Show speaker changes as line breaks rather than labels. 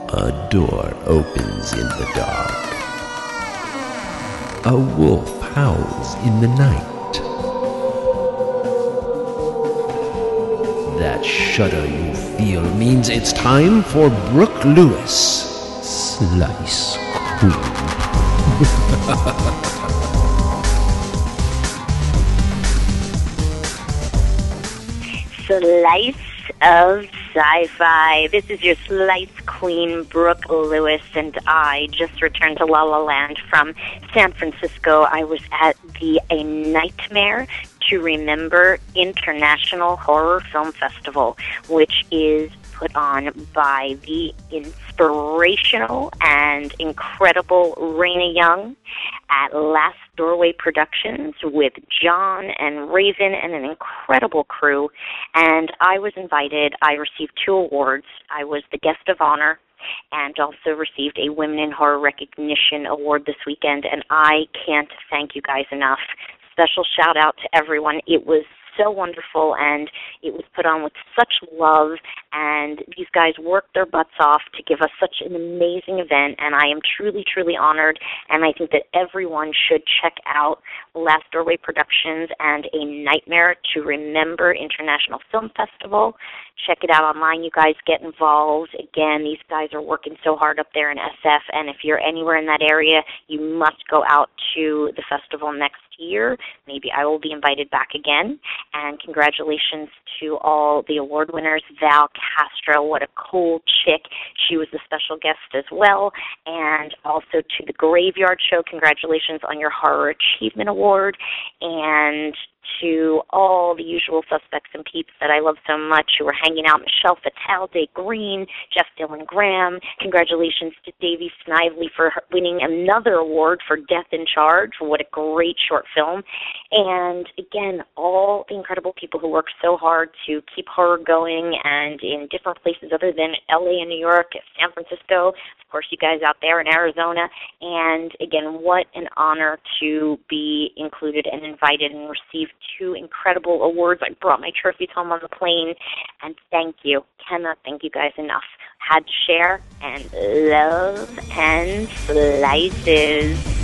A door opens in the dark. A wolf howls in the night. That shudder you feel means it's time for Brooke Lewis, Slice Queen.
Slice of Sci-Fi. This is your Slice Queen, Brooke Lewis, and I just returned to La La Land from San Francisco. I was at the A Nightmare to Remember International Horror Film Festival, which is put on by the inspirational and incredible Raina Young at Last Doorway Productions with John and Raven and an incredible crew. And I was invited. I received 2 awards. I was the guest of honor and also received a Women in Horror Recognition Award this weekend, and I can't thank you guys enough. Special shout out to everyone. It was so wonderful, and it was put on with such love, and these guys worked their butts off to give us such an amazing event, and I am truly, truly honored, and I think that everyone should check out Last Doorway Productions and A Nightmare to Remember International Film Festival. Check it out online. You guys get involved. Again, these guys are working so hard up there in SF, and if you're anywhere in that area, you must go out to the festival next year. Maybe I will be invited back again. And congratulations to all the award winners. Val Castro, what a cool chick. She was the special guest as well. And also to the Graveyard Show, congratulations on your Horror Achievement Award. And to all the usual suspects and peeps that I love so much who are hanging out, Michelle Fatale, Day Green, Jeff Dylan Graham. Congratulations to Davey Snively for winning another award for Death in Charge. What a great short film. And again, all the incredible people who work so hard to keep horror going and in different places other than LA and New York, San Francisco, of course, you guys out there in Arizona. And again, what an honor to be included and invited and receive 2 incredible awards. I brought my trophies home on the plane, and thank you. Cannot thank you guys enough. Had to share, and love and slices.